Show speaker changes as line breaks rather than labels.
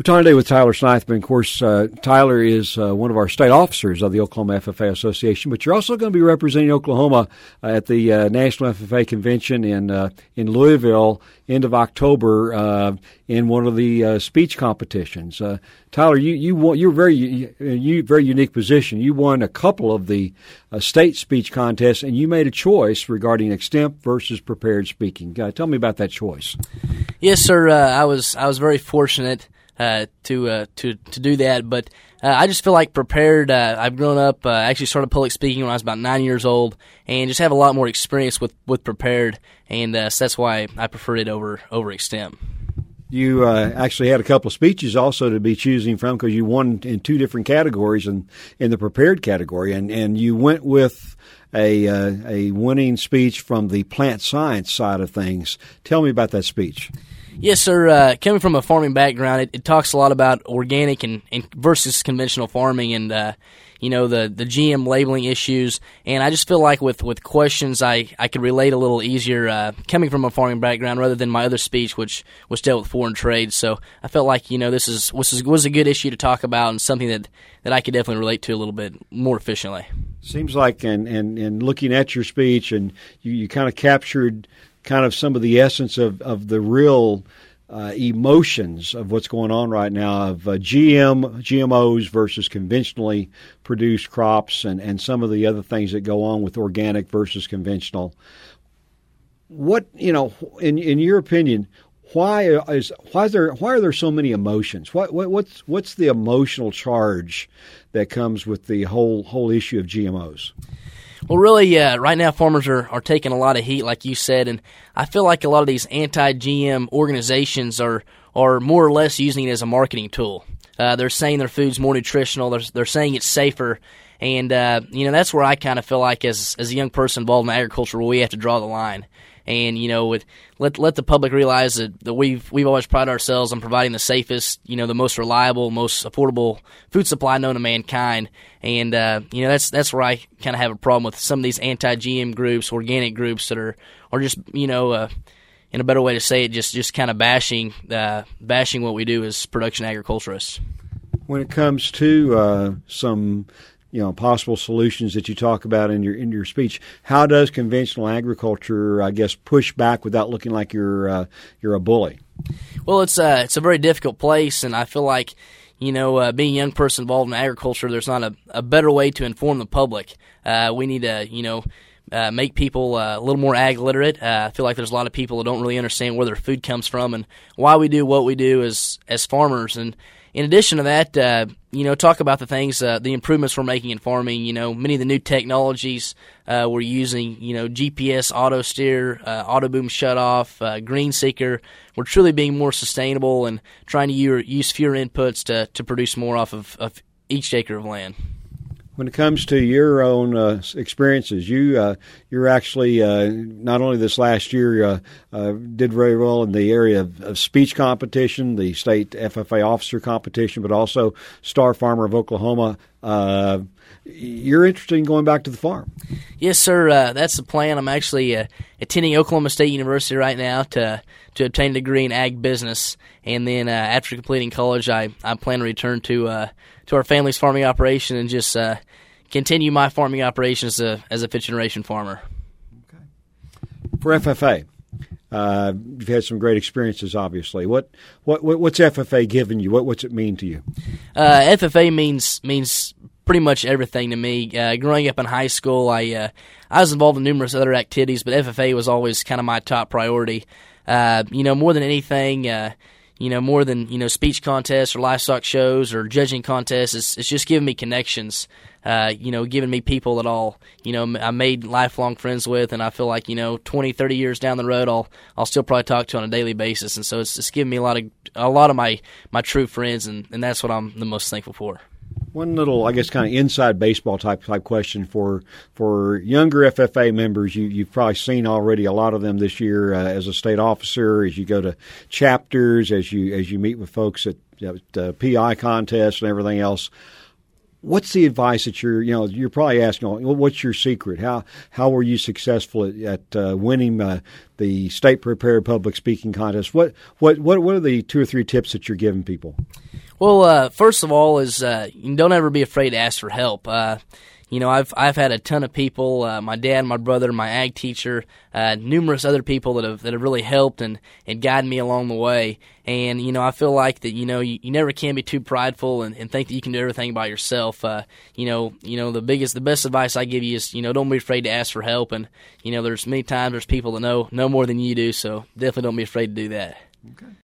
Talking today with Tyler Snithman. Of course, Tyler is one of our state officers of the Oklahoma FFA Association, but you're also going to be representing Oklahoma at the National FFA Convention in Louisville, end of October, in one of the speech competitions. Tyler, you're very unique position. You won a couple of the state speech contests, and you made a choice regarding extemp versus prepared speaking. Tell me about that choice.
Yes, sir. I was very fortunate to do that, but I just feel like prepared. I've grown up. I actually started public speaking when I was about 9 years old, and just have a lot more experience with prepared, and so that's why I preferred it over extemp.
You actually had a couple of speeches also to be choosing from because you won in two different categories in the prepared category, and you went with a winning speech from the plant science side of things. Tell me about that speech.
Yes, sir. Coming from a farming background, it talks a lot about organic and versus conventional farming, and the GM labeling issues. And I just feel like with questions, I could relate a little easier coming from a farming background rather than my other speech, which dealt with foreign trade. So I felt like this was a good issue to talk about and something that I could definitely relate to a little bit more efficiently.
Seems like, and looking at your speech, and you kind of captured kind of some of the essence of the real emotions of what's going on right now of GMOs versus conventionally produced crops and some of the other things that go on with organic versus conventional. What, in your opinion, why are there so many emotions? What's the emotional charge that comes with the whole issue of GMOs?
Well, really, right now farmers are taking a lot of heat, like you said, and I feel like a lot of these anti-GM organizations are more or less using it as a marketing tool. They're saying their food's more nutritional. They're saying it's safer, and that's where I kind of feel like as a young person involved in agriculture, we have to draw the line. And let the public realize that we've always prided ourselves on providing the safest, the most reliable, most affordable food supply known to mankind. And that's where I kind of have a problem with some of these anti-GM groups, organic groups that are just in a better way to say it, just kind of bashing what we do as production agriculturists.
When it comes to some possible solutions that you talk about in your speech, how does conventional agriculture, I guess, push back without looking like you're a bully?
Well, it's a very difficult place, and I feel like being a young person involved in agriculture, there's not a better way to inform the public. We need to make people a little more ag literate. I feel like there's a lot of people that don't really understand where their food comes from and why we do what we do as farmers. And in addition to that, talk about the things, the improvements we're making in farming. Many of the new technologies we're using. GPS auto steer, auto boom shut off, green seeker. We're truly being more sustainable and trying to use fewer inputs to produce more off of each acre of land.
When it comes to your own experiences, you're actually not only this last year did very well in the area of speech competition, the state FFA officer competition, but also Star Farmer of Oklahoma. You're interested in going back to the farm? Yes,
sir. That's the plan. I'm actually attending Oklahoma State University right now to obtain a degree in ag business, and then after completing college, I plan to return to our family's farming operation and just continue my farming operation as a fifth-generation farmer.
Okay. For FFA, you've had some great experiences, obviously. What's FFA given you? What's it mean to you?
FFA means pretty much everything to me. Growing up in high school, I was involved in numerous other activities, but FFA was always kind of my top priority. More than anything, more than speech contests or livestock shows or judging contests, it's just giving me connections. Giving me people that I made lifelong friends with, and I feel like 20, 30 years down the road, I'll still probably talk to on a daily basis, and so it's giving me a lot of my true friends, and that's what I'm the most thankful for.
One little, I guess, kind of inside baseball type question for younger FFA members. You've probably seen already a lot of them this year as a state officer, as you go to chapters, as you meet with folks at PI contests and everything else. What's the advice that you're probably asking? Well, what's your secret? How were you successful at winning the state prepared public speaking contest? What are the 2 or 3 tips that you're giving people?
Well, first of all is don't ever be afraid to ask for help. I've had a ton of people, my dad, my brother, my ag teacher, numerous other people that have really helped and guided me along the way. And, I feel like that, you never can be too prideful and think that you can do everything by yourself. The best advice I give you is, don't be afraid to ask for help. And, there's many times there's people that know more than you do. So definitely don't be afraid to do that.
Okay.